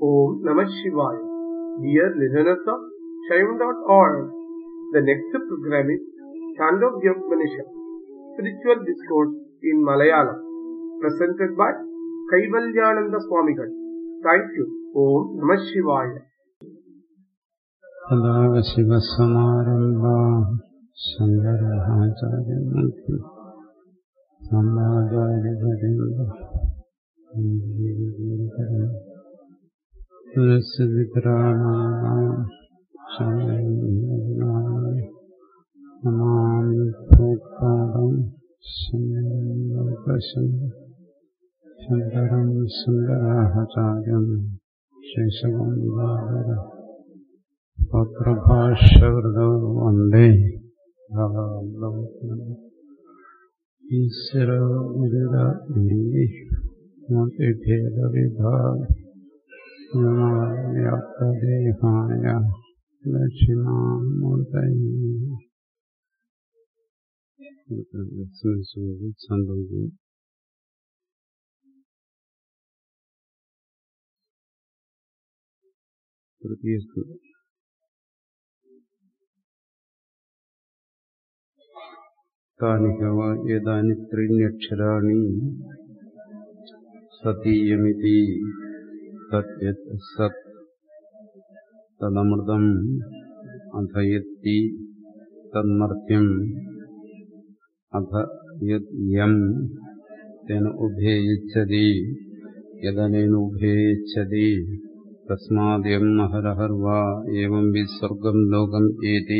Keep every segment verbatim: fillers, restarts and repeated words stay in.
Om Namah Shivaya. Dear listeners of Shaivan dot org, the next program is Chandogya Upanishad, Spiritual Discourse in Malayalam, presented by Kaivalyananda Swamigal. Thank you. Om Namah Shivaya. Sadashivasamarambha Shankaracharya Samadharivarinda Siddhikarānāṁ Shankarānāṁ Namāmi Bhūtāram Shankarākasham Shankaram Shankarācharyam Sheshavam Vādara Patrabhāśyavrdo Vande Bhagavatam Īśvara Virada Vindi Mati Bheda Vidhār Namavyapta Dehāya Lakshmāmurtaye. Chandogya Tritiya Skandha. താനികവ ഏതാനി ത്രീണ്യക്ഷരാണി സതീയമിതി തദ്യത് സത് തദമൃതം അധയത്തി തന്മർത്യം അധ യത് യം തേന ഉഭേയിച്ഛതി യദനേന ഉഭേയിച്ഛതി തസ്മാദ്യം അഹരഹർവാ ഏവം വിസ്വർഗം ലോകം ഏതി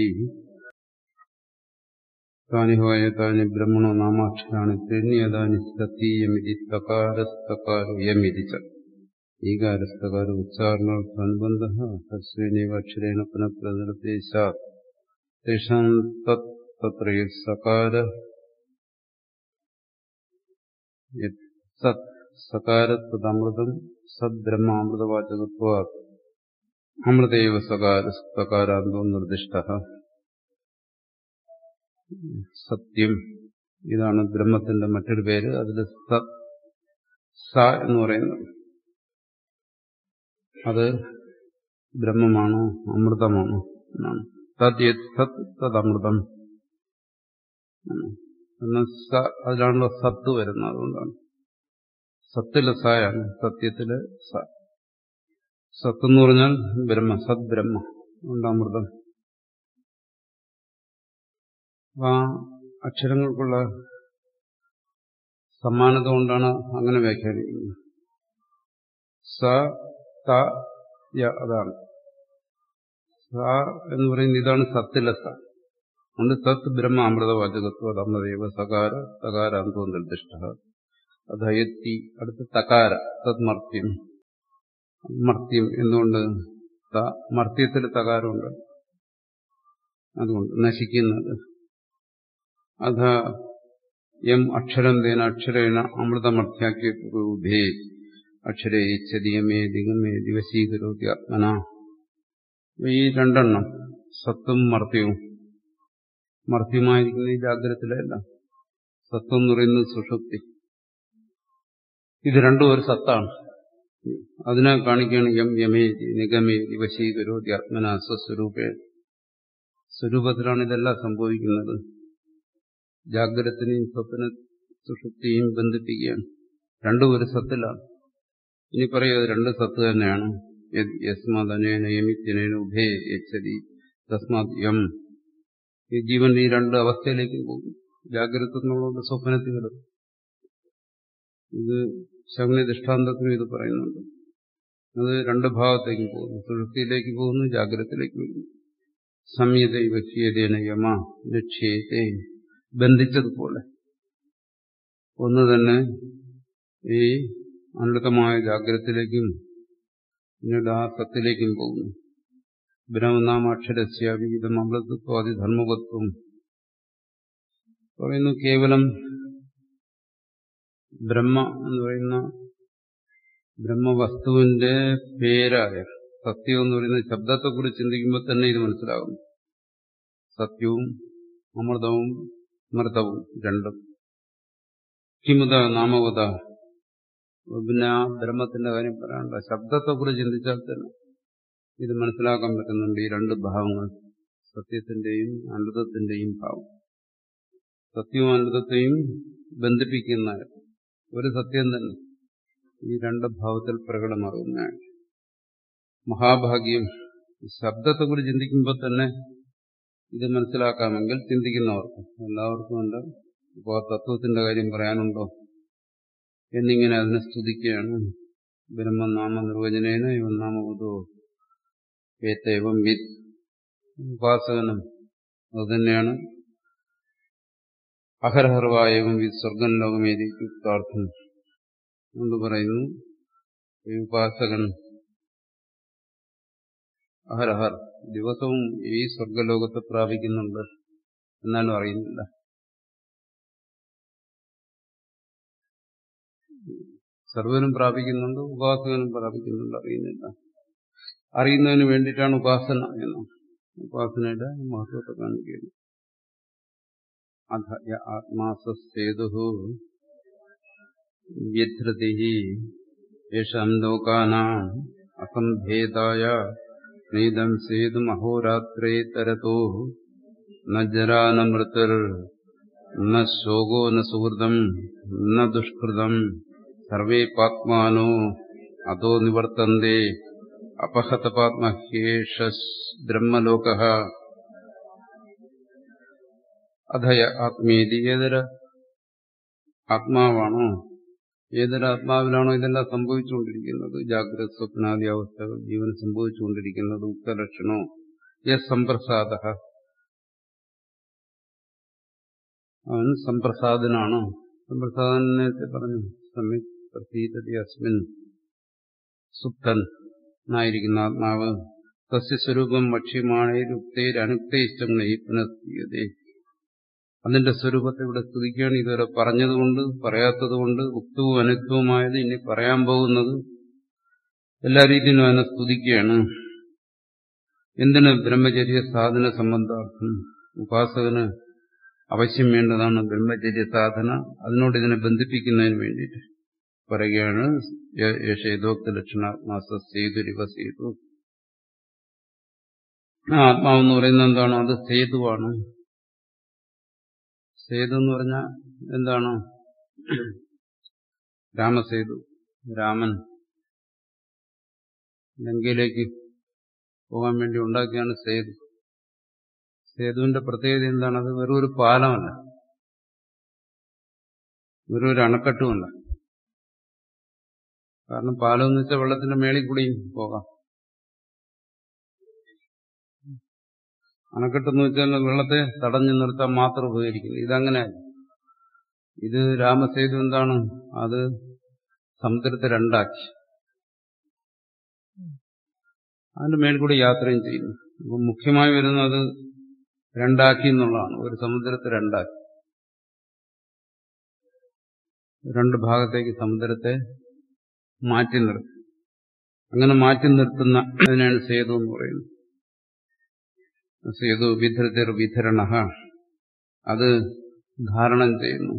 താനി ഹോയതാനി ബ്രഹ്മണോ നാമാക്ഷരാണി ത്രീണ്യതാനി സതീയമിതി തകാരസ്തകാരോ യമിതി ച ഈകാരസ്തകാര ഉച്ചാരണാനുബന്ധഃ ഹസ്വേനൈവ അക്ഷരേണ പുനഃ പ്രനിർദ്ദേശാത് തേഷാം തത് തത്ര സകാര സത് സകാരത്തദമൃതം സദ്ബ്രഹ്മാമൃതവാചകത്വാത് അമൃതേവ സകാരസ്തകാരാന്തോ നിർദ്ദിഷ്ടഃ. സത്യം ഇതാണ് ബ്രഹ്മത്തിന്റെ മറ്റൊരു പേര്. അതിൽ സത് സ എന്ന് പറയുന്നത് അത് ബ്രഹ്മമാണോ അമൃതമാണോ എന്നാണ്. തത് സത് തദമൃതം സ അതിലാണല്ലോ സത്ത് വരുന്നത്. അതുകൊണ്ടാണ് സത്തിലെ സായാണ് സത്യത്തിലെ സ. സത്ത് എന്ന് പറഞ്ഞാൽ ബ്രഹ്മ, സത് ബ്രഹ്മ ഉണ്ട് അമൃതം. ആ അക്ഷരങ്ങൾക്കുള്ള സമാനത കൊണ്ടാണ് അങ്ങനെ വ്യാഖ്യാനിക്കുന്നത്. സ ത യ അതാണ് സ എന്ന് പറയുന്നത്. ഇതാണ് സത്തിലെ സ. അതുകൊണ്ട് സത് ബ്രഹ്മ അമൃതവാചകത്വം അമൃതേവ സകാര തകാരാന്തോ നിർദ്ദിഷ്ട. അധയത്തി അടുത്ത തകാര തത് മർത്യം. മർത്യം എന്തുകൊണ്ട്? മർത്യത്തിൽ തകാരമുണ്ട്, അതുകൊണ്ട് നശിക്കുന്നത്. അധ യം അക്ഷരം തേന അക്ഷരേണ അമൃതമർത്യാക്കിയ ഉഭേ അക്ഷരേ ചതിയമേ ദിഗമേ ദിവസീകരോതി ആത്മന. ഈ രണ്ടെണ്ണം സത്തും മർത്യവും. മർത്യമായിരിക്കുന്ന ഈ ജാഗ്രതത്തിലല്ല. സത്വം എന്ന് പറയുന്നത് സുഷുപ്തി. ഇത് രണ്ടും ഒരു സത്താണ്. അതിനെ കാണിക്കുകയാണ് യം യമേതി നിഗമേതി വശീകരോതി ആത്മന സ്വസ്വരൂപേ. സ്വരൂപത്തിലാണ് ഇതെല്ലാം സംഭവിക്കുന്നത്. ജാഗ്രതത്തിനെയും സ്വപ്ന സുഷുപ്തിയെയും ബന്ധിപ്പിക്കുകയാണ്. രണ്ടും ഒരു സത്തിലാണ്. ഇനി പറയുക രണ്ട് സത്ത് തന്നെയാണ്. യസ്മാത് അനേന യമിത്യനേന ഉഭേ യച്ഛതി തസ്മാത് യം. ഈ ജീവൻ ഈ രണ്ട് അവസ്ഥയിലേക്കും പോകും. ജാഗ്രത എന്നുള്ളത് സ്വപ്നത്തിൽ കിടക്കും. ഇത് ശകുനി ദൃഷ്ടാന്തത്തിനും ഇത് പറയുന്നുണ്ട്. അത് രണ്ട് ഭാഗത്തേക്കും പോകുന്നു. സുഷുപ്തിയിലേക്ക് പോകുന്നു, ജാഗ്രതത്തിലേക്ക് പോകുന്നു. സംയത വ്യക്തിയേന യമ ലക്ഷ്യത്തെ ബന്ധിച്ചതുപോലെ ഒന്ന് തന്നെ ഈ അനന്തമായ ജാഗ്രതത്തിലേക്കും പിന്നീട് ആ സത്തിലേക്കും പോകുന്നു. ബ്രഹ്മനാമാക്ഷരസ്യാവീതം അമൃതത്വാദി ധർമ്മവത്വം പറയുന്നു. കേവലം ബ്രഹ്മ എന്ന് പറയുന്ന ബ്രഹ്മവസ്തുവിന്റെ പേരായ സത്യം എന്ന് പറയുന്ന ശബ്ദത്തെക്കുറിച്ച് ചിന്തിക്കുമ്പോൾ തന്നെ ഇത് മനസ്സിലാകും. സത്യവും അമൃതവും മൃതവും രണ്ടും. കിമുത നാമവത പിന്നെ ആ ബ്രഹ്മത്തിന്റെ കാര്യം പറയാനുള്ള ശബ്ദത്തെക്കുറിച്ച് ചിന്തിച്ചാൽ തന്നെ ഇത് മനസ്സിലാക്കാൻ പറ്റുന്നുണ്ട്. ഈ രണ്ട് ഭാവങ്ങൾ, സത്യത്തിന്റെയും അനൃതത്തിന്റെയും ഭാവം. സത്യവും അനൃതത്തെയും ബന്ധിപ്പിക്കുന്ന ഒരു സത്യം തന്നെ ഈ രണ്ട് ഭാവത്തിൽ പ്രകടമാകുന്നതാണ്. മഹാഭാഗ്യം. ശബ്ദത്തെക്കുറിച്ച് ചിന്തിക്കുമ്പോൾ തന്നെ ഇത് മനസ്സിലാക്കാമെങ്കിൽ ചിന്തിക്കുന്നവർക്ക് എല്ലാവർക്കും ഉണ്ട്. ഇപ്പോൾ തത്വത്തിന്റെ കാര്യം പറയാനുണ്ടോ എന്നിങ്ങനെ അതിനെ സ്തുതിക്കുകയാണ്. ബ്രഹ്മനാമ നിർവചനേന ഇവം നാമബുധോ ഏതേവം വിത്ത്. ഉപാസകനും അതുതന്നെയാണ്. അഹർഹർവായവും വിത്ത് സ്വർഗം ലോകമേരിക്കുക്താർത്ഥം എന്ന് പറയുന്നു. ഈ ഉപാസകൻ അഹരഹർ ദിവസവും ഈ സ്വർഗലോകത്തെ പ്രാപിക്കുന്നുണ്ട് എന്നാലും അറിയുന്നില്ല. സർവനും പ്രാപിക്കുന്നുണ്ട്, ഉപാസകനും പ്രാപിക്കുന്നുണ്ട്, അറിയുന്നില്ല. അറിയുന്നതിന് വേണ്ടിയിട്ടാണ് ഉപാസന എന്ന്. ഉപാസനയുടെ മഹത്വത്തെ കാണിക്കുകയാണ്. അധ ആത്മാസേതു വ്യധൃതി യേഷാം ലോകാനാം അസംഭേദായ നീതം സേതും അഹോരാത്രേ തരതോ ന ജരാ ന മൃതിർ ന ശോകോ ന സുഹൃതം ന ദുഷ്കൃതം സർവേ പാത്മാനോ അതോ നിവർത്തന്തേ അപഹതപാത്മഹ്യേഷ ബ്രഹ്മലോകഃ. അധയ ആത്മേതി. ഏതൊരു ആത്മാവാണോ, ഏതൊരാത്മാവിലാണോ ഇതെല്ലാം സംഭവിച്ചുകൊണ്ടിരിക്കുന്നത്, ജാഗ്രത സ്വപ്നാദി അവസ്ഥകൾ ജീവൻ സംഭവിച്ചുകൊണ്ടിരിക്കുന്നത്, ഉക്തലക്ഷണോ യസ് സംപ്രസാദഃ, അവൻ സംപ്രസാദനാണ്. സംപ്രസാദനത്തെ പറഞ്ഞു. സമയത്ത് പ്രതീതതി അസ്മിൻ സുപ്തൻ എന്നായിരിക്കുന്ന ആത്മാവ് തസ്യ സ്വരൂപം വക്ഷ്യമാണേരുക്തൈരനുക്തൈഷ്ടം നഹി പുനഃസ്തീയതേ. അതിന്റെ സ്വരൂപത്തെ ഇവിടെ സ്തുതിക്കുകയാണ്. ഇതുവരെ പറഞ്ഞതുകൊണ്ട് പറയാത്തതുകൊണ്ട് ഉക്തവും അനുക്തവുമായത് ഇനി പറയാൻ പോകുന്നത് എല്ലാ രീതിയിലും അതിനെ സ്തുതിക്കുകയാണ്. എന്തിന്? ബ്രഹ്മചര്യ സാധന സംബന്ധാർത്ഥം. ഉപാസകന് അവശ്യം വേണ്ടതാണ് ബ്രഹ്മചര്യ സാധന. അതിനോട് ഇതിനെ ബന്ധിപ്പിക്കുന്നതിന് വേണ്ടിയിട്ട് പറയുകയാണ്. യേശോക്ത ലക്ഷണാത്മാസ സേതുരിവ സേതു. ആ ആത്മാവെന്ന് പറയുന്നത് എന്താണ്? അത് സേതുവാണ്. സേതു എന്ന് പറഞ്ഞാൽ എന്താണ്? രാമസേതു. രാമൻ ലങ്കയിലേക്ക് പോകാൻ വേണ്ടി ഉണ്ടാക്കിയാണ് സേതു. സേതുവിന്റെ പ്രത്യേകത എന്താണ്? അത് വെറും ഒരു പാലമല്ല, വെറും ഒരു അണക്കെട്ടുമല്ല. കാരണം പാലം എന്ന് വെച്ചാൽ വെള്ളത്തിന്റെ മേളിൽ കൂടിയും പോകാം. അണക്കെട്ടെന്ന് വെച്ചാൽ വെള്ളത്തെ തടഞ്ഞു നിർത്താൻ മാത്രം ഉപകരിക്കുന്നു. ഇതങ്ങനെ ഇത് രാമസേതു എന്താണ്? അത് സമുദ്രത്തെ രണ്ടാക്കി അതിന്റെ മേൽ കൂടി യാത്രയും ചെയ്യുന്നു. അപ്പം മുഖ്യമായി വരുന്നത് രണ്ടാക്കി എന്നുള്ളതാണ്. ഒരു സമുദ്രത്തെ രണ്ടാക്കി, രണ്ട് ഭാഗത്തേക്ക് സമുദ്രത്തെ മാറ്റി നിർത്തും. അങ്ങനെ മാറ്റി നിർത്തുന്ന അതിനാണ് സേതു എന്ന് പറയുന്നത്. സേതു വിധൃതിർ വിധരണ, അത് ധാരണം ചെയ്യുന്നു.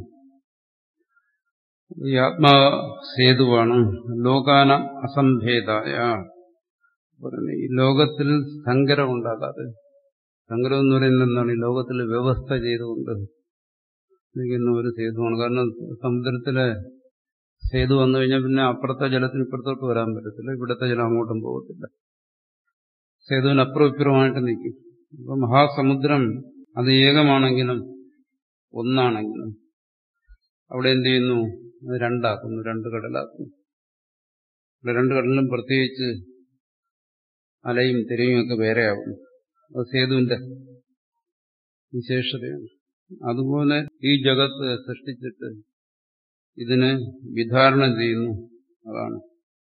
ഈ ആത്മാ സേതുവാണ്. ലോകാന അസംഭേദായ, ഈ ലോകത്തിൽ സങ്കരം ഉണ്ടാകാതെ. സങ്കരം എന്ന് പറയുന്നത് എന്താണ്? ഈ ലോകത്തിൽ വ്യവസ്ഥ ചെയ്തുകൊണ്ട് ഇരിക്കുന്ന ഒരു സേതുവാണ്. കാരണം സമുദ്രത്തിലെ സേതു വന്നു കഴിഞ്ഞാൽ പിന്നെ അപ്പുറത്തെ ജലത്തിന് ഇപ്പുറത്തോട്ട് വരാൻ പറ്റത്തില്ല, ഇവിടുത്തെ ജലം അങ്ങോട്ടും പോകത്തില്ല. സേതുവിന് അപ്പുറം ഇപ്പുറമായിട്ട് നിൽക്കും. അപ്പൊ മഹാസമുദ്രം അത് ഏകമാണെങ്കിലും ഒന്നാണെങ്കിലും അവിടെ എന്ത് ചെയ്യുന്നു? അത് രണ്ടാക്കുന്നു, രണ്ട് കടലാക്കുന്നു. ഇവിടെ രണ്ട് കടലിലും പ്രത്യേകിച്ച് അലയും തിരയും ഒക്കെ വേറെയാകുന്നു. അത് സേതുവിന്റെ വിശേഷതയാണ്. അതുപോലെ ഈ ജഗത്ത് സൃഷ്ടിച്ചിട്ട് ഇതിനെ വിധാരണം ചെയ്യുന്നു. അതാണ്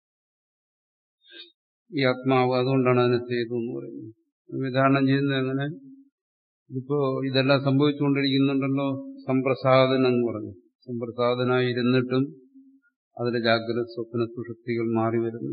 ഈ ആത്മാവ്. അതുകൊണ്ടാണ് അതിനെ സേതു എന്ന് പറയുന്നത്. വിധാരണം ചെയ്യുന്നത് എങ്ങനെ? ഇപ്പോ ഇതെല്ലാം സംഭവിച്ചുകൊണ്ടിരിക്കുന്നുണ്ടല്ലോ. സംപ്രസാദനം എന്ന് പറഞ്ഞു. സംപ്രസാദനായി ഇരുന്നിട്ടും അതിലെ ജാഗ്രത സ്വപ്ന സുഷുപ്തികൾ മാറി വരുന്നു.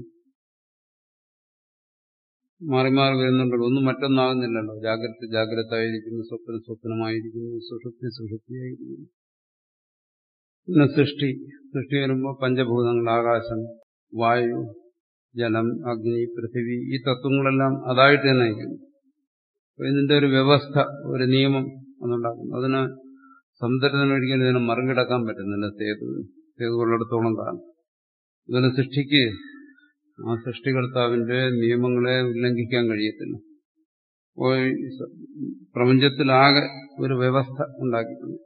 മാറി മാറി വരുന്നുണ്ടല്ലോ. ഒന്നും മറ്റൊന്നാകുന്നില്ലല്ലോ. ജാഗ്രത ജാഗ്രത ആയിരിക്കുന്നു, സ്വപ്ന സ്വപ്നമായിരിക്കുന്നു, സുഷുപ്തി സുഷുപ്തിയായിരിക്കുന്നു. പിന്നെ സൃഷ്ടി സൃഷ്ടി വരുമ്പോൾ പഞ്ചഭൂതങ്ങൾ, ആകാശം, വായു, ജലം, അഗ്നി, പൃഥിവി, ഈ തത്വങ്ങളെല്ലാം അതായിട്ട് തന്നെ നയിക്കുന്നു. അപ്പൊ ഇതിന്റെ ഒരു വ്യവസ്ഥ, ഒരു നിയമം അതുണ്ടാക്കുന്നു. അതിന് സമുദ്രത്തിനൊരിക്കലും ഇതിനെ മറികടക്കാൻ പറ്റുന്നില്ല. സേതു സേതു ഉള്ളിടത്തോളം കാലം ഇതിന് സൃഷ്ടിക്ക് ആ സൃഷ്ടികർത്താവിന്റെ നിയമങ്ങളെ ഉല്ലംഘിക്കാൻ കഴിയത്തില്ല. അപ്പോൾ പ്രപഞ്ചത്തിലാകെ ഒരു വ്യവസ്ഥ ഉണ്ടാക്കിയിട്ടുണ്ട്.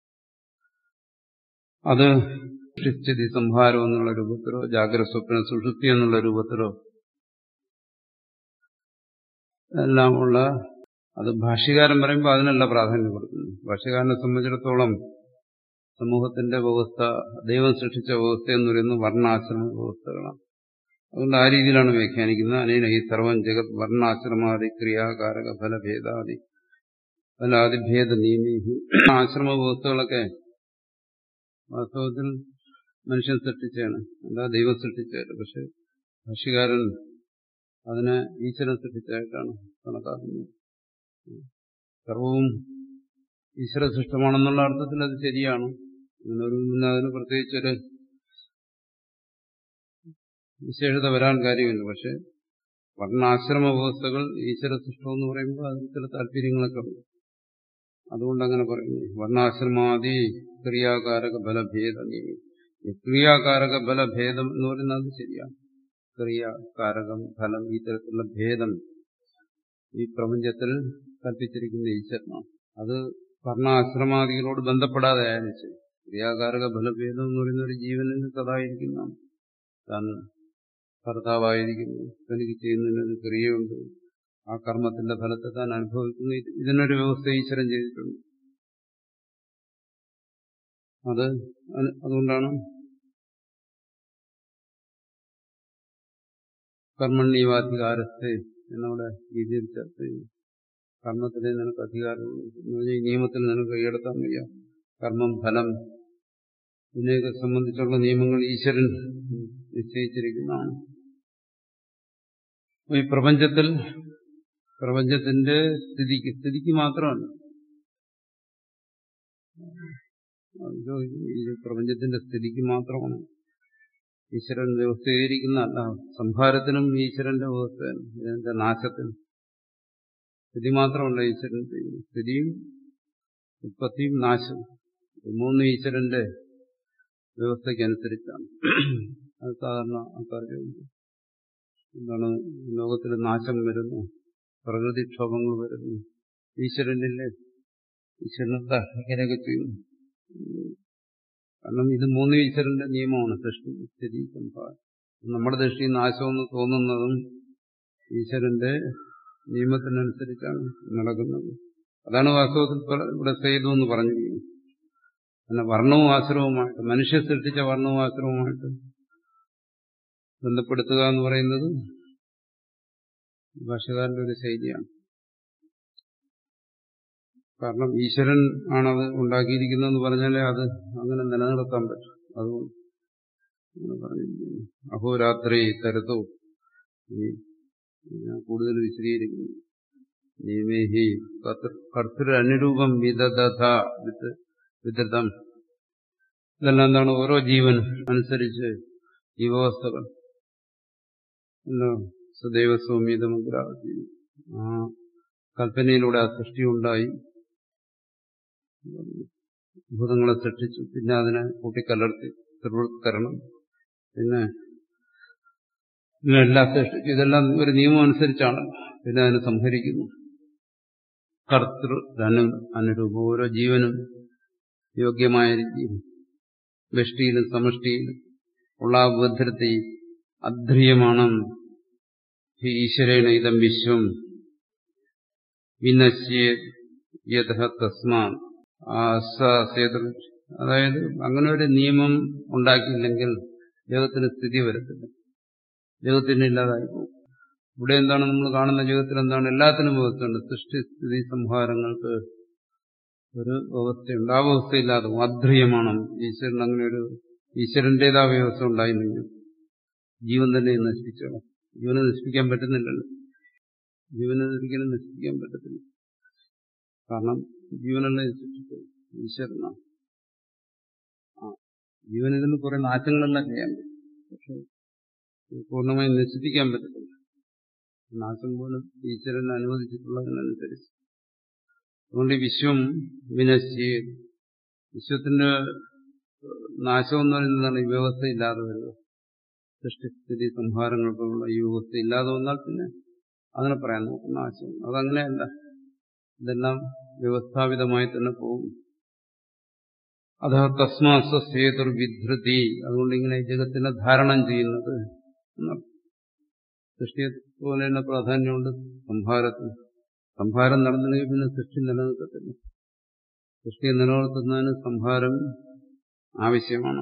അത് സൃഷ്ടി സംഹാരം എന്നുള്ള രൂപത്തിലോ ജാഗ്രത സ്വപ്ന സുഷുപ്തി എന്നുള്ള രൂപത്തിലോ എല്ലാം ഉള്ള, അത് ഭാഷ്യകാരൻ പറയുമ്പോൾ അതിനല്ല പ്രാധാന്യം കൊടുക്കുന്നു. ഭാഷ്യകാരനെ സംബന്ധിച്ചിടത്തോളം സമൂഹത്തിന്റെ വ്യവസ്ഥ, ദൈവം സൃഷ്ടിച്ച വ്യവസ്ഥ എന്ന് പറയുന്നത് വർണ്ണാശ്രമ വ്യവസ്ഥകളാണ്. അതുകൊണ്ട് ആ രീതിയിലാണ് വ്യാഖ്യാനിക്കുന്നത്. അനേന ഈ സർവം ജഗത് വർണ്ണാശ്രമാദി ക്രിയാകാരക ഫലഭേദാദി ഫലാദിഭേദ നിയമീഹി. ആശ്രമ വ്യവസ്ഥകളൊക്കെ വാസ്തവത്തിൽ മനുഷ്യൻ സൃഷ്ടിച്ചാണ്, അല്ല ദൈവം സൃഷ്ടിച്ചതല്ല. പക്ഷെ ഭാഷ്യകാരൻ അതിനെ ഈശ്വരൻ സൃഷ്ടിച്ചായിട്ടാണ് കണക്കാക്കുന്നത്. സർവവും ഈശ്വര സൃഷ്ടമാണെന്നുള്ള അർത്ഥത്തിൽ അത് ശരിയാണ്. അങ്ങനൊരു പിന്നെ അതിന് പ്രത്യേകിച്ചൊരു വിശേഷത വരാൻ കാര്യമില്ല. പക്ഷെ വർണ്ണാശ്രമ വ്യവസ്ഥകൾ ഈശ്വര സൃഷ്ടം എന്ന് പറയുമ്പോൾ അതിൽ ചില താല്പര്യങ്ങളൊക്കെ ഉണ്ട്. അതുകൊണ്ട് അങ്ങനെ പറയുന്നു. വർണ്ണാശ്രമാദി ക്രിയാകാരക ബലഭേദ നിയമം. ഈ ക്രിയാകാരക ബലഭേദം എന്ന് പറയുന്നത് അത് ശരിയാണ്. ക്രിയാകാരകം, ഫലം, ഈ തരത്തിലുള്ള ഭേദം ഈ പ്രപഞ്ചത്തിൽ കൽപ്പിച്ചിരിക്കുന്ന ഈശ്വരനാണ്. അത് വർണ്ണാശ്രമാദികളോട് ബന്ധപ്പെടാതെ ആയാലും ശരി. ക്രിയാകാരക ബലഭേദം എന്ന് പറയുന്ന ഒരു ജീവനിൽ സദായിരിക്കുന്നതാണ്. താൻ ഭർത്താവായിരിക്കുന്നു, തനിക്ക് ചെയ്യുന്നതിനൊരു ക്രിയയുണ്ട്, ആ കർമ്മത്തിന്റെ ഫലത്തെ താൻ അനുഭവിക്കുന്നു. ഇതിനൊരു വ്യവസ്ഥ ഈശ്വരൻ ചെയ്തിട്ടുണ്ട്. അത് അതുകൊണ്ടാണ് കർമ്മണ്യവാധികാരത്തെ എന്നവിടെ രീതിയിൽ ചർച്ച ചെയ്യുന്നു. കർമ്മത്തിലെ നിനക്ക് അധികാരം എന്ന് പറഞ്ഞാൽ ഈ നിയമത്തിൽ നിനക്ക് കൈയെടുത്താൻ വയ്യ. കർമ്മം, ഫലം, ഇതിനെയൊക്കെ സംബന്ധിച്ചുള്ള നിയമങ്ങൾ ഈശ്വരൻ നിശ്ചയിച്ചിരിക്കുന്നതാണ്. ഈ പ്രപഞ്ചത്തിൽ പ്രപഞ്ചത്തിന്റെ സ്ഥിതിക്ക് സ്ഥിതിക്ക് മാത്രമല്ല, ഈ പ്രപഞ്ചത്തിന്റെ സ്ഥിതിക്ക് മാത്രമാണ് ഈശ്വരൻ വ്യവസ്ഥീകരിക്കുന്നതല്ല. സംഹാരത്തിനും ഈശ്വരന്റെ വ്യവസ്ഥയാണ്, ഇതിന്റെ നാശത്തിനും. സ്ഥിതി മാത്രമല്ല ഈശ്വരൻ ചെയ്യുന്നത്. സ്ഥിതിയും ഉത്പത്തിയും നാശവും മൂന്ന് ഈശ്വരന്റെ വ്യവസ്ഥയ്ക്കനുസരിച്ചാണ്. അത് സാധാരണ ആൾക്കാർക്ക് എന്താണ്, ലോകത്തിൽ നാശം വരുന്നു, പ്രകൃതിക്ഷോഭങ്ങൾ വരുന്നു, ഈശ്വരനില്ലേ, ഈശ്വരനത്തെ ഇങ്ങനെയൊക്കെ ചെയ്യുന്നു. കാരണം ഇത് മൂന്ന് ഈശ്വരന്റെ നിയമമാണ്, സൃഷ്ടി, സ്ഥിതി, സംഹാരം. നമ്മുടെ ദൃഷ്ടി നാശമെന്ന് തോന്നുന്നതും ഈശ്വരന്റെ നിയമത്തിനനുസരിച്ചാണ് നടക്കുന്നത്. അതാണ് വാസ്തവത്തിൽ ഇവിടെ ചെയ്തു എന്ന് പറഞ്ഞിരിക്കുന്നത്. പിന്നെ വർണ്ണവും ആശ്രമവുമായിട്ട്, മനുഷ്യ സൃഷ്ടിച്ച വർണ്ണവും ആശ്രമവുമായിട്ട് ബന്ധപ്പെടുത്തുക എന്ന് പറയുന്നത് ഭാഷകാരന്റെ ഒരു ശൈലിയാണ്. കാരണം ഈശ്വരൻ ആണത് ഉണ്ടാക്കിയിരിക്കുന്നതെന്ന് പറഞ്ഞാലേ അത് അങ്ങനെ നിലനിർത്താൻ പറ്റും. അതുകൊണ്ട് പറഞ്ഞിരിക്കുന്നു. അഹോരാത്രി തരത്തോ കൂടുതൽ വിശദീകരിക്കുന്നു. നിയമേഹി കർത്തൃനുരൂപം വിദധ വിദൃതം. ഇതെല്ലാം എന്താണ്? ഓരോ ജീവനും അനുസരിച്ച് ഈ വ്യവസ്ഥകൾ സദൈവസ്വമീതമഗ്രാഹി, ആ കൽപ്പനയിലൂടെ ആ സൃഷ്ടി ഉണ്ടായി, ഭൂതങ്ങളെ സൃഷ്ടിച്ചു, പിന്നെ അതിനെ കൂട്ടിക്കലർത്തി ത്രിവൃത്കരണം, പിന്നെ ഇതിനെല്ലാം സൃഷ്ടിച്ചു. ഇതെല്ലാം ഒരു നിയമം അനുസരിച്ചാണ്. പിന്നെ അതിനെ സംഹരിക്കുന്നു. കർത്തൃ അനുരൂപം, ഓരോ ജീവനും യോഗ്യമായ രീതിയിൽ വ്യഷ്ടിയിലും സമഷ്ടിയിലും ഉള്ള ബദ്ധത്തെ അധ്രിയമാണ്. ഈശ്വരേണ ഇതം വിശ്വം വിനശ്യേത തസ്മാ. അതായത് അങ്ങനെ ഒരു നിയമം ഉണ്ടാക്കിയില്ലെങ്കിൽ ജഗത്തിന് സ്ഥിതി വരത്തില്ല, ജഗത്തിന് ഇല്ലാതായി പോകും. ഇവിടെ എന്താണ് നമ്മൾ കാണുന്ന ജഗത്തിൽ എന്താണ്? എല്ലാത്തിനും വ്യവസ്ഥയുണ്ട്. സൃഷ്ടി, സ്ഥിതി, സംഹാരങ്ങൾക്ക് ഒരു വ്യവസ്ഥയുണ്ട്. ആ വ്യവസ്ഥയില്ലാതെ അധ്രിയമാണ്. ഈശ്വരൻ അങ്ങനെ ഒരു ഈശ്വരന്റേതാ വ്യവസ്ഥ ഉണ്ടായിരുന്നെങ്കിൽ ജീവൻ തന്നെ നശിപ്പിച്ചോളാം. ജീവനെ നശിപ്പിക്കാൻ പറ്റുന്നില്ലല്ലോ. ജീവനെ ഒരിക്കലും നശിപ്പിക്കാൻ പറ്റത്തില്ല. കാരണം ജീവനല്ലേ സൃഷ്ടിച്ചത്, ഈശ്വരനാണ്. ജീവനിതിന് കുറെ നാശങ്ങളെല്ലാം ചെയ്യാൻ പറ്റും, പക്ഷെ പൂർണ്ണമായി നശിപ്പിക്കാൻ പറ്റത്തില്ല. നാശം പോലും ഈശ്വരൻ അനുവദിച്ചിട്ടുള്ളതിനനുസരിച്ച്. അതുകൊണ്ട് ഈ വിശ്വം വിനശ്യേ, വിശ്വത്തിന്റെ നാശം എന്ന് പറയുന്നതാണ് ഈ വ്യവസ്ഥ ഇല്ലാതെ വരുന്നത്. സൃഷ്ടിസ്ഥിതി സംഹാരങ്ങൾക്കുള്ള ഈ വ്യവസ്ഥ ഇല്ലാതെ വന്നാൽ പിന്നെ അതിനെ പറയാൻ നോക്കും നാശം. അതങ്ങനെയല്ല, ഇതെല്ലാം വ്യവസ്ഥാപിതമായി തന്നെ പോകും. അതാ തസ്മാസേതുർ വിധൃതി, അതുകൊണ്ട് ഇങ്ങനെ ഈ ജഗത്തിനെ ധാരണം ചെയ്യുന്നത്. സൃഷ്ടിയെ പോലെ തന്നെ പ്രാധാന്യമുണ്ട് സംഹാരത്തിന്. സംഹാരം നടന്നില്ലെങ്കിൽ പിന്നെ സൃഷ്ടി നിലനിൽക്കത്തില്ല. സൃഷ്ടിയെ നിലനിർത്തുന്നതിന് സംഹാരം ആവശ്യമാണ്.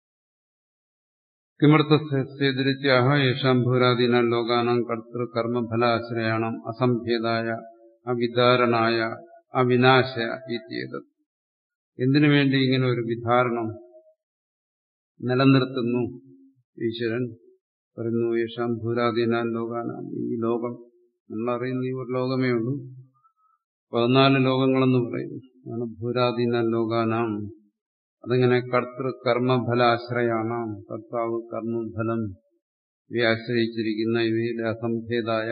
കിമർത്ഥസ്യതിരിത്യാഹ യേഷാം ഭൂരാദീന ലോകാനാം കർത്തൃ കർമ്മഫലാശ്രയാണം അസംഭേദായ അവിധാരണായ അവിനാശയ ഇത്യേതത്. എന്തിനു വേണ്ടി ഇങ്ങനെ ഒരു വിധാരണം നിലനിർത്തുന്നു ഈശ്വരൻ? പറയുന്നു യേഷാം ഭൂരാദീന ലോകാനാം, ഈ ലോകം നമ്മളറിയുന്ന ഈ ഒരു ലോകമേ ഉള്ളൂ. പതിനാല് ലോകങ്ങളെന്ന് പറയുന്നു. അതാണ് ഭൂരാദീന ലോകാനാം. അതിങ്ങനെ കർത്തൃ കർമ്മഫലാശ്രയാണ്. കർത്താവ് കർമ്മഫലം ഇവയെ ആശ്രയിച്ചിരിക്കുന്ന ഇവയിലെ അസംഭേദായ,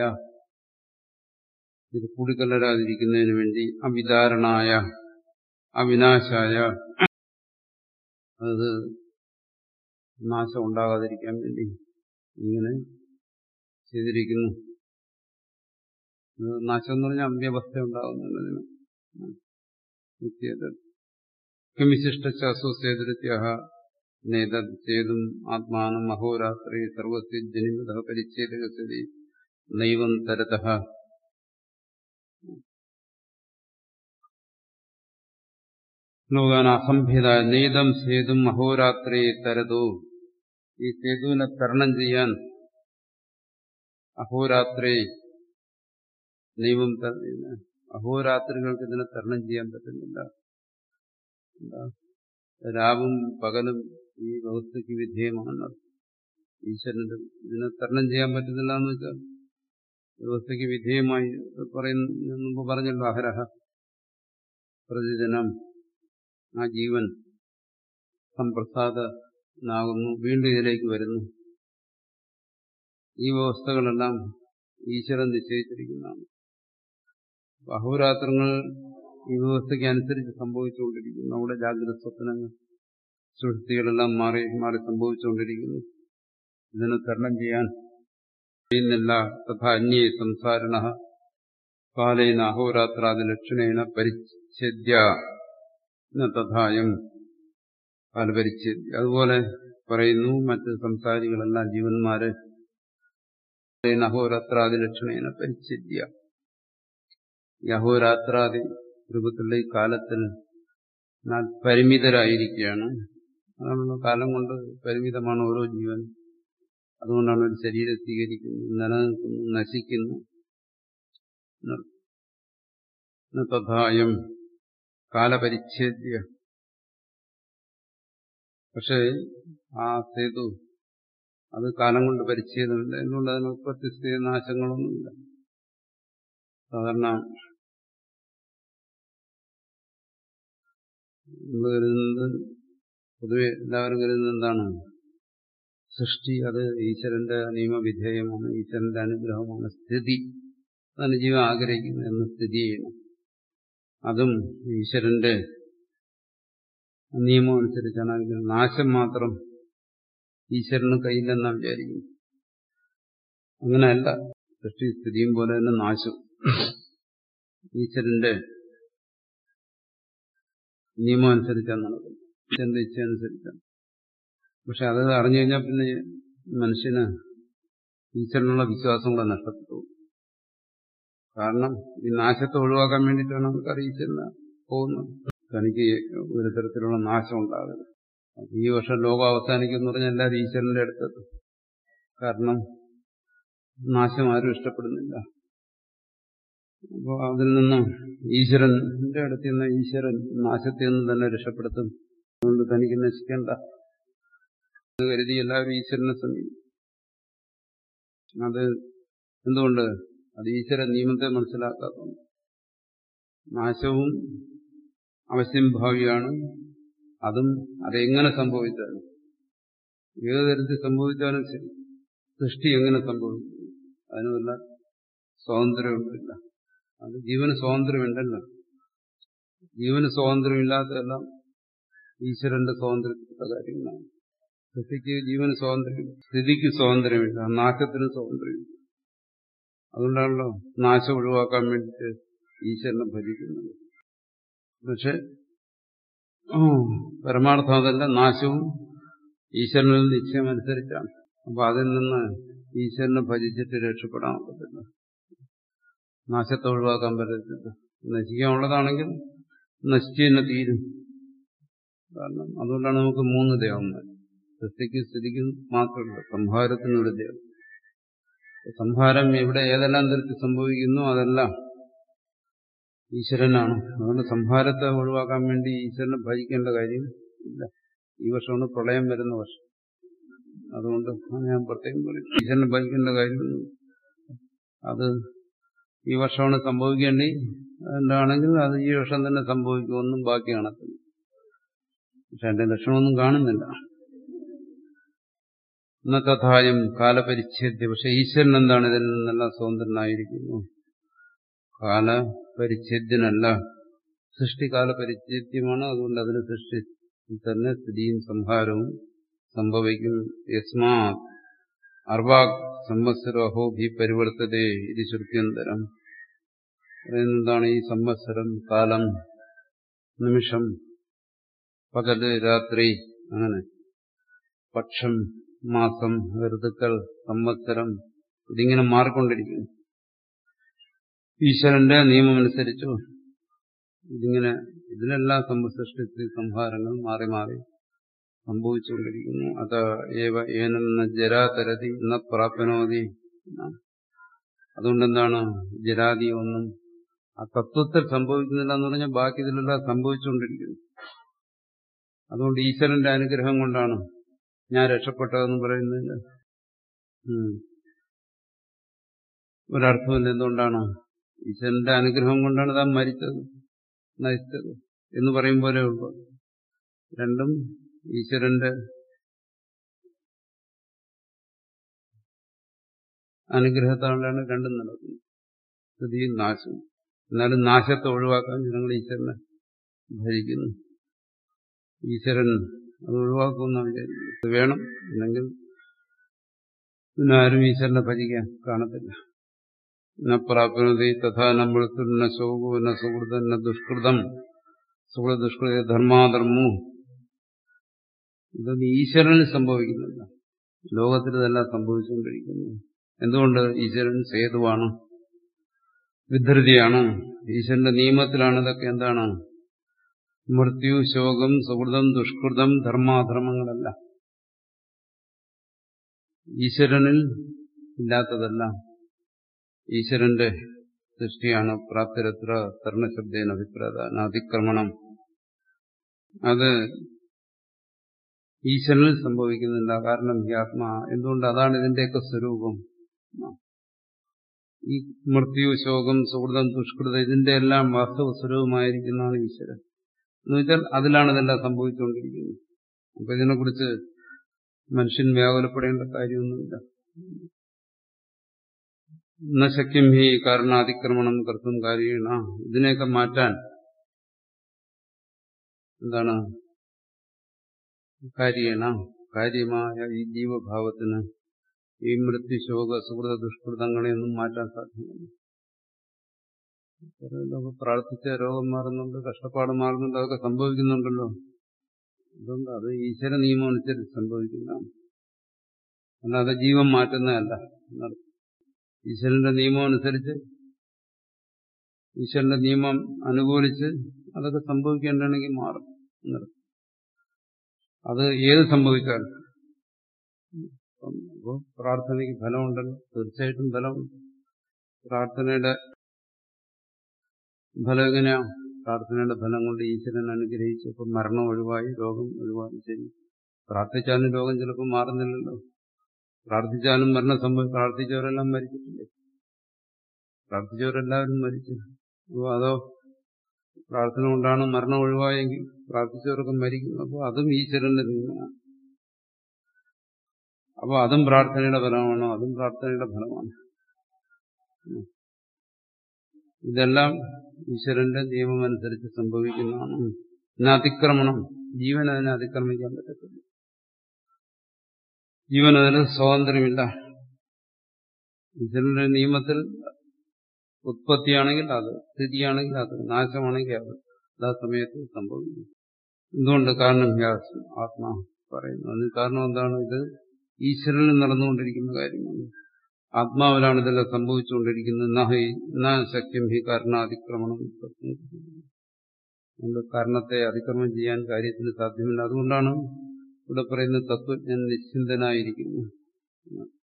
ഇത് കൂടിക്കലരാതിരിക്കുന്നതിന് വേണ്ടി അവിധാരണായ അവിനാശായ, അത് നാശം ഉണ്ടാകാതിരിക്കാൻ വേണ്ടി ഇങ്ങനെ ചെയ്തിരിക്കുന്നു. നാശം എന്ന് പറഞ്ഞാൽ അവ്യവസ്ഥ ഉണ്ടാകുന്നതിന്. വിശിഷ്ടശാസ്ത്രേതൃത്യ നേതേതും ആത്മാനം അഹോരാത്രി സർവസ്യ ജനിമത പരിച്ഛേദകസ്ഥിതി നൈവം തരത. ലോകാന അസംഭേദായ നേതം സേതും അഹോരാത്രി തരതോ, ഈ സേതുവിനെ തരണം ചെയ്യാൻ അഹോരാത്രി നൈവം, അഹോരാത്രികൾക്ക് ഇതിനെ തരണം ചെയ്യാൻ പറ്റുന്നില്ല. രാവും പകലും ഈ വ്യവസ്ഥയ്ക്ക് വിധേയമാണ്. ഈശ്വരന്റെ ഇതിനെ തരണം ചെയ്യാൻ പറ്റുന്നില്ല എന്ന് വെച്ചാൽ വ്യവസ്ഥയ്ക്ക് വിധേയമായി പറയുന്ന മുമ്പ് പറഞ്ഞല്ലോ, അഹരഹ പ്രതിദിനം ആ ജീവൻ സംപ്രസാദനാകുന്നു, വീണ്ടും ഇതിലേക്ക് വരുന്നു. ഈ വ്യവസ്ഥകളെല്ലാം ഈശ്വരൻ നിശ്ചയിച്ചിരിക്കുന്നതാണ്. അഹോരാത്രങ്ങൾ ഈ വ്യവസ്ഥയ്ക്ക് അനുസരിച്ച് സംഭവിച്ചുകൊണ്ടിരിക്കുന്നു. നമ്മുടെ ജാഗ്രത സ്വപ്നങ്ങൾ സൃഷ്ടികളെല്ലാം മാറി മാറി സംഭവിച്ചുകൊണ്ടിരിക്കുന്നു. ഇതിനെ തരണം ചെയ്യാൻ കഴിയുന്നില്ല. തഥാ അന്യേ സംസാരിണ കാലേന അഹോരാത്രാദി ലക്ഷണേന പരിച്ഛേദ്യ തഥായം കാലപരിച്ഛേദ്യ. അതുപോലെ പറയുന്നു മറ്റ് സംസാരികളെല്ലാം ജീവന്മാര് അഹോരാത്രാദി ലക്ഷണേന പരിച്ഛേദ്യ, ഈ അഹോരാത്രാദി രൂപത്തിലുള്ള ഈ കാലത്തിൽ പരിമിതരായിരിക്കുകയാണ്. അതാണല്ലോ, കാലം കൊണ്ട് പരിമിതമാണ് ഓരോ ജീവൻ. അതുകൊണ്ടാണ് ഒരു ശരീരം സ്വീകരിക്കുന്നു, നിലനിൽക്കുന്നു, നശിക്കുന്നു. തഥായം കാലപരിച്ഛേദ്യ. പക്ഷേ ആ സേതു അത് കാലം കൊണ്ട് പരിച്ഛേദമില്ല. എന്തുകൊണ്ട്? അതിന് ഉത്പത്തി നാശങ്ങളൊന്നുമില്ല. സാധാരണ നമ്മൾ കരുതുന്നത്, പൊതുവെ എല്ലാവരും കരുതുന്നത് എന്താണ്? സൃഷ്ടി അത് ഈശ്വരന്റെ നിയമവിധേയമാണ്, ഈശ്വരന്റെ അനുഗ്രഹമാണ്. സ്ഥിതി അതാണ് ജീവൻ ആഗ്രഹിക്കുന്നത്, എന്ന് സ്ഥിതി ചെയ്യണം. അതും ഈശ്വരന്റെ നിയമം അനുസരിച്ചാണ് ആഗ്രഹിക്കുന്നത്. നാശം മാത്രം ഈശ്വരന് കയ്യില്ലെന്നാണ് വിചാരിക്കുന്നത്. അങ്ങനെയല്ല. സൃഷ്ടി സ്ഥിതിയും പോലെ തന്നെ നാശം ഈശ്വരന്റെ നിയമം അനുസരിച്ചാണ് നടക്കുന്നത്, ഈശ്വരന്റെ ഇച്ഛ അനുസരിച്ചാണ്. പക്ഷെ അത് അറിഞ്ഞു കഴിഞ്ഞാൽ പിന്നെ മനുഷ്യന് ഈശ്വരനുള്ള വിശ്വാസം കൂടെ നഷ്ടപ്പെട്ടു. കാരണം ഈ നാശത്തെ ഒഴിവാക്കാൻ വേണ്ടിയിട്ടാണ് ആൾക്കാർ ഈശ്വരന് പോകുന്നത്. തനിക്ക് ഒരു തരത്തിലുള്ള നാശം ഉണ്ടാകരുത്. ഈ വർഷം ലോകം അവസാനിക്കുമെന്ന് പറഞ്ഞാൽ എല്ലാവരും ഈശ്വരന്റെ അടുത്തെത്തും. കാരണം നാശം ആരും ഇഷ്ടപ്പെടുന്നില്ല. അപ്പോൾ അതിൽ നിന്നും ഈശ്വരന്റെ അടുത്ത് നിന്ന് ഈശ്വരൻ നാശത്തിൽ നിന്ന് തന്നെ രക്ഷപ്പെടുത്തും. അതുകൊണ്ട് തനിക്ക് നശിക്കേണ്ട എന്ന് കരുതി എല്ലാവരും ഈശ്വരനെ സമീപിക്കും. അത് എന്തുകൊണ്ട്? അത് ഈശ്വര നിയമത്തെ മനസ്സിലാക്കാത്തതുകൊണ്ട്. നാശവും അവശ്യം ഭാവിയാണ്. അതും അതെങ്ങനെ സംഭവിച്ചാലും ഏത് തരത്തിൽ സംഭവിച്ചാലും ശരി, സൃഷ്ടി എങ്ങനെ സംഭവിക്കും അതിനുമല്ല സ്വാതന്ത്ര്യമൊന്നുമില്ല. അത് ജീവന് സ്വാതന്ത്ര്യമുണ്ടല്ലോ. ജീവന് സ്വാതന്ത്ര്യമില്ലാത്തതെല്ലാം ഈശ്വരന്റെ സ്വാതന്ത്ര്യത്തിലുള്ള കാര്യങ്ങളാണ്. സൃഷ്ടിക്ക് ജീവന് സ്വാതന്ത്ര്യമില്ല, സ്ഥിതിക്ക് സ്വാതന്ത്ര്യമില്ല, നാശത്തിന് സ്വാതന്ത്ര്യമില്ല. അതുകൊണ്ടാണല്ലോ നാശം ഒഴിവാക്കാൻ വേണ്ടിയിട്ട് ഈശ്വരനെ ഭജിക്കുന്നത്. പക്ഷെ പരമാർത്ഥം അതല്ല, നാശവും ഈശ്വരനിൽ നിശ്ചയമനുസരിച്ചാണ്. അപ്പൊ അതിൽ നിന്ന് ഈശ്വരനെ ഭജിച്ചിട്ട് രക്ഷപ്പെടാൻ പറ്റില്ല, നാശത്തെ ഒഴിവാക്കാൻ പറ്റത്തില്ല. നശിക്കാനുള്ളതാണെങ്കിൽ നശിച്ചു തന്നെ തീരും. കാരണം അതുകൊണ്ടാണ് നമുക്ക് മൂന്ന് ദേവന്മാർ. സൃഷ്ടിക്ക് സ്ഥിതിക്കും മാത്രമല്ല, സംഹാരത്തിനൊരു ദേവൻ. സംഹാരം എവിടെ ഏതെല്ലാം തരത്തിൽ സംഭവിക്കുന്നു അതെല്ലാം ഈശ്വരനാണ്. അതുകൊണ്ട് സംഹാരത്തെ ഒഴിവാക്കാൻ വേണ്ടി ഈശ്വരനെ ഭജിക്കേണ്ട കാര്യം ഇല്ല. ഈ വർഷമാണ് പ്രളയം വരുന്ന വർഷം, അതുകൊണ്ട് ഞാൻ പ്രത്യേകം പറയും, ഈശ്വരനെ ഭജിക്കേണ്ട കാര്യം അത് ഈ വർഷമാണ് സംഭവിക്കേണ്ടി എന്താണെങ്കിൽ അത് ഈ വർഷം തന്നെ സംഭവിക്കുമെന്നും ബാക്കി കാണത്തില്ല. പക്ഷെ അതിന്റെ ലക്ഷണമൊന്നും കാണുന്നില്ല. ഇന്നത്തെ തഥായം കാലപരിച്ഛേദ്യ. പക്ഷെ ഈശ്വരൻ എന്താണ്? ഇതിൽ നിന്നെല്ലാം സ്വതന്ത്രനായിരിക്കുന്നു. കാലപരിച്ഛേദ്യനല്ല. സൃഷ്ടി കാലപരിച്ഛേദ്യമാണ്. അതുകൊണ്ട് അതിന് സൃഷ്ടി തന്നെ സ്ഥിതിയും സംഹാരവും സംഭവിക്കും. യസ്മാ അർവാക് സംവത്സരോ അഹോഭി പരിവർത്തതേ ഇത് ശ്രുത്യന്തരം. എന്താണ് ഈ സംവത്സരം? കാലം, നിമിഷം, പകല്, രാത്രി, അങ്ങനെ പക്ഷം, മാസം, ഋതുക്കൾ, സംവത്സരം, ഇതിങ്ങനെ മാറിക്കൊണ്ടിരിക്കുന്നു. ഈശ്വരന്റെ നിയമമനുസരിച്ചു ഇതിങ്ങനെ ഇതിലെല്ലാം സൃഷ്ടി സംഹാരങ്ങൾ മാറി മാറി സംഭവിച്ചുകൊണ്ടിരിക്കുന്നു. അത് ഏവ ഏനെന്ന ജരാതരതി എന്ന പ്രാപ്നോതി. അതുകൊണ്ടെന്താണ് ജരാതി ഒന്നും ആ തത്വത്തിൽ സംഭവിക്കുന്നില്ല എന്ന് പറഞ്ഞാൽ ബാക്കി ഇതിലെല്ലാം സംഭവിച്ചുകൊണ്ടിരിക്കുന്നു. അതുകൊണ്ട് ഈശ്വരന്റെ അനുഗ്രഹം കൊണ്ടാണ് ഞാൻ രക്ഷപ്പെട്ടതെന്ന് പറയുന്നില്ല. ഒരർത്ഥമില്ല. എന്തുകൊണ്ടാണ്? ഈശ്വരന്റെ അനുഗ്രഹം കൊണ്ടാണ് താൻ മരിച്ചത്, നശിച്ചത് എന്ന് പറയും പോലെ ഉള്ളു. രണ്ടും ഈശ്വരന്റെ അനുഗ്രഹത്താലാണ് രണ്ടും നടക്കുന്നത്, സ്ഥിതിയും നാശവും. എന്നാലും നാശത്തെ ഒഴിവാക്കാൻ ജനങ്ങൾ ഈശ്വരനെ ഭജിക്കുന്നു. ഈശ്വരൻ അത് ഒഴിവാക്കുമെന്നാണ് വിചാരിക്കുന്നത്. വേണം, അല്ലെങ്കിൽ പിന്നെ ആരും ഈശ്വരനെ ഭജിക്കാൻ കാണത്തില്ല. ന പ്രാപ്നോതി തഥാ ന മൃത്യു ന ശോകോ ന സുഹൃതം ന ദുഷ്കൃതം സുഹൃത ദുഷ്കൃത ധർമാധർമ്മു. ഇതൊന്നും ഈശ്വരന് സംഭവിക്കുന്നില്ല, ലോകത്തിൽ ഇതെല്ലാം സംഭവിച്ചുകൊണ്ടിരിക്കുന്നു. എന്തുകൊണ്ട്? ഈശ്വരൻ സേതുവാണ്, വിധൃതിയാണ്, ഈശ്വരന്റെ നിയമത്തിലാണ് ഇതൊക്കെ. എന്താണ്? മൃത്യു, ശോകം, സുഹൃതം, ദുഷ്കൃതം, ധർമാധർമ്മങ്ങളല്ല ഈശ്വരനിൽ ഇല്ലാത്തതല്ല. ഈശ്വരന്റെ സൃഷ്ടിയാണ്. പ്രാപ്തിരത്ര തർണശബ്ദേന അഭിപ്രായ അതിക്രമണം. അത് ഈശ്വരനിൽ സംഭവിക്കുന്നില്ല. കാരണം ഈ ആത്മാ. എന്തുകൊണ്ട്? അതാണ് ഇതിന്റെയൊക്കെ സ്വരൂപം. ഈ മൃത്യു, ശോകം, സുഹൃതം, ദുഷ്കൃതം ഇതിന്റെ എല്ലാം വാസ്തവ സ്വരൂപമായിരിക്കുന്നതാണ് ഈശ്വരൻ. എന്ന് വെച്ചാൽ അതിലാണ് ഇതെല്ലാം സംഭവിച്ചുകൊണ്ടിരിക്കുന്നത്. അപ്പൊ ഇതിനെക്കുറിച്ച് മനുഷ്യൻ വ്യാകുലപ്പെടേണ്ട കാര്യമൊന്നുമില്ല. ന ശക്യം ഹി കാരണാതിക്രമണം കർത്തും കാര്യേണ. ഇതിനെയൊക്കെ മാറ്റാൻ എന്താണ്? കാര്യേണ, കാര്യമായ ഈ ജീവഭാവത്തിന് ഈ മൃത്യു, ശോക, സുഹൃത, ദുഷ്കൃതങ്ങളെയൊന്നും മാറ്റാൻ സാധ്യമല്ല. പ്രാർത്ഥിച്ച രോഗം മാറുന്നുണ്ട്, കഷ്ടപ്പാട് മാറുന്നുണ്ട്, അതൊക്കെ സംഭവിക്കുന്നുണ്ടല്ലോ. അതുകൊണ്ട് അത് ഈശ്വര നിയമം അനുസരിച്ച് സംഭവിക്കുന്നതാണ്, അല്ലാതെ ജീവൻ മാറ്റുന്നതല്ല. ഈശ്വരന്റെ നിയമം അനുസരിച്ച്, ഈശ്വരന്റെ നിയമം അനുകൂലിച്ച് അതൊക്കെ സംഭവിക്കേണ്ടതാണെങ്കിൽ മാറും. അത് ഏത് സംഭവിച്ചാലും. അപ്പോൾ പ്രാർത്ഥനയ്ക്ക് ഫലമുണ്ടല്ലോ, തീർച്ചയായിട്ടും ഫലമുണ്ട്. പ്രാർത്ഥനയുടെ ഫലം എങ്ങനെയാ? പ്രാർത്ഥനയുടെ ഫലം കൊണ്ട് ഈശ്വരൻ അനുഗ്രഹിച്ചു. ഇപ്പം മരണം ഒഴിവായി, രോഗം ഒഴിവായി. ശരി, പ്രാർത്ഥിച്ചാലും രോഗം ചിലപ്പോൾ മാറുന്നില്ലല്ലോ. പ്രാർത്ഥിച്ചാലും മരണം സംഭവിക്കും. പ്രാർത്ഥിച്ചവരെല്ലാം മരിച്ചിട്ടില്ലേ? പ്രാർത്ഥിച്ചവരെല്ലാവരും മരിച്ചു. അതോ പ്രാർത്ഥന കൊണ്ടാണ് മരണം ഒഴിവായെങ്കിൽ പ്രാർത്ഥിച്ചവർക്ക് മരിക്കും. അപ്പോൾ അതും ഈശ്വരന്റെ നിയമമാണ്. അപ്പോൾ അതും പ്രാർത്ഥനയുടെ ഫലമാണോ? അതും പ്രാർത്ഥനയുടെ ഫലമാണ്. ഇതെല്ലാം ഈശ്വരന്റെ നിയമം അനുസരിച്ച് സംഭവിക്കുന്നതാണ്. പിന്നെ അതിക്രമണം, ജീവൻ അതിനെ അതിക്രമിക്കാൻ പറ്റത്തില്ല. ജീവൻ അതിന് സ്വാതന്ത്ര്യമില്ല. ഈശ്വരന്റെ നിയമത്തിൽ ഉത്പത്തിയാണെങ്കിൽ അത്, സ്ഥിതിയാണെങ്കിൽ അത്, നാശമാണെങ്കിൽ അത് എല്ലാ സമയത്തും സംഭവിക്കും. എന്തുകൊണ്ട്? കാരണം ആത്മാ പറയുന്നു. അതിന് കാരണം എന്താണ്? ഇത് ഈശ്വരനിൽ നടന്നുകൊണ്ടിരിക്കുന്ന കാര്യമാണ്. ആത്മാവിലാണ് ഇതെല്ലാം സംഭവിച്ചുകൊണ്ടിരിക്കുന്നത്. ന ശക്യം ഹി കാരണാതിക്രമണം. അതുകൊണ്ട് കാരണത്തെ അതിക്രമം ചെയ്യാൻ കാര്യത്തിന് സാധ്യമല്ല. അതുകൊണ്ടാണ് ഇവിടെ പറയുന്നത് തത്വജ്ഞൻ നിശ്ചിന്തനായിരിക്കുന്നു.